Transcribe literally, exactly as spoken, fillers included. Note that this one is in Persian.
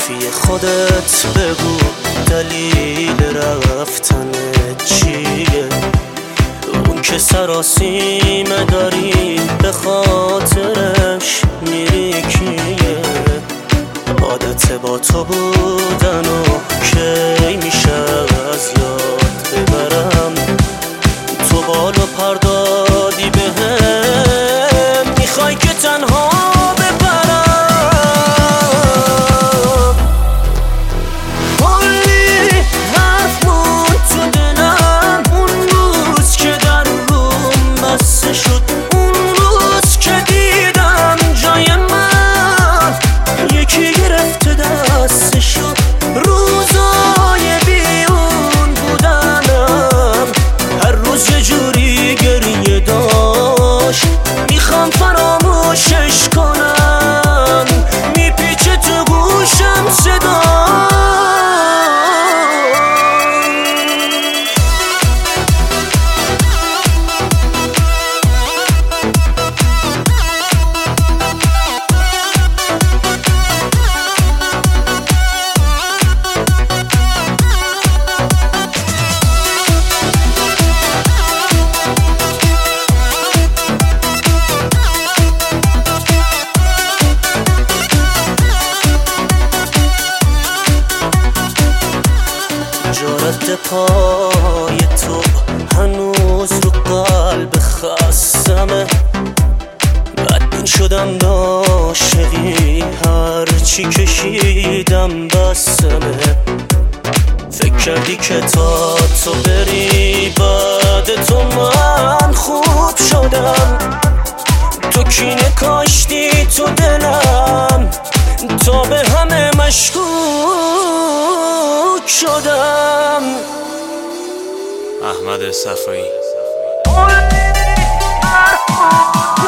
صافی خودت بگو دلیل رفتنت چیه؟ اون که سراسیمه داری به خاطرش میری کیه؟ عادت با تو بودن و کی میشه از یاد ببرم؟ تو بال و پر دادی بهم، میخوای که تنها ببرم. کلی حرف بود تو دلم اون روز که در روم بسته شد، اون روز که دیدم جای من یکی گرفته دستشو. روزای بیرون بودنم هر روز یه جوری گریه داشت، میخوام فراموشش کنم، میپیچه تو گوشم صدا. جارت پای تو هنوز رو قلب خستمه، بدبین شدم عاشقی هرچی کشیدم بسمه. فکر کردی که تا تو بری بعد تو من خوب شدم، تو کینه کاشتی تو دلم تا به همه مشکوک شدم. احمد صفایی.